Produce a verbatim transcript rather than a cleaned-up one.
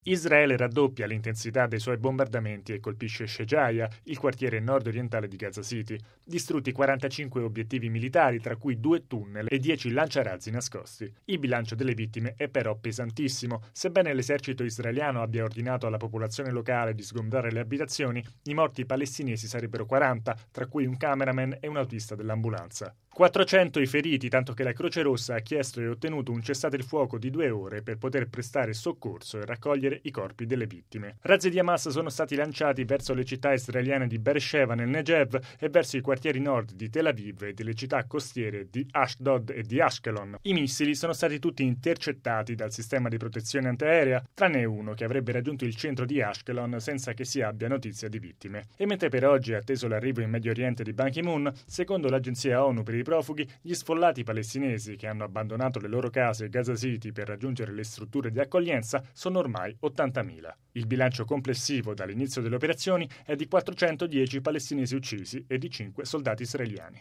Israele raddoppia l'intensità dei suoi bombardamenti e colpisce Shejaia, il quartiere nord-orientale di Gaza City. Distrutti quarantacinque obiettivi militari, tra cui due tunnel e dieci lanciarazzi nascosti. Il bilancio delle vittime è però pesantissimo. Sebbene l'esercito israeliano abbia ordinato alla popolazione locale di sgombrare le abitazioni, i morti palestinesi sarebbero quaranta, tra cui un cameraman e un autista dell'ambulanza. quattrocento i feriti, tanto che la Croce Rossa ha chiesto e ottenuto un cessate il fuoco di due ore per poter prestare soccorso e raccogliere i corpi delle vittime. Razzi di Hamas sono stati lanciati verso le città israeliane di Beersheva nel Negev e verso i quartieri nord di Tel Aviv e delle città costiere di Ashdod e di Ashkelon. I missili sono stati tutti intercettati dal sistema di protezione antiaerea, tranne uno che avrebbe raggiunto il centro di Ashkelon senza che si abbia notizia di vittime. E mentre per oggi è atteso l'arrivo in Medio Oriente di Ban Ki-moon, secondo l'agenzia ONU per i profughi, gli sfollati palestinesi che hanno abbandonato le loro case a Gaza City per raggiungere le strutture di accoglienza sono ormai ottantamila. Il bilancio complessivo dall'inizio delle operazioni è di quattrocentodieci palestinesi uccisi e di cinque soldati israeliani.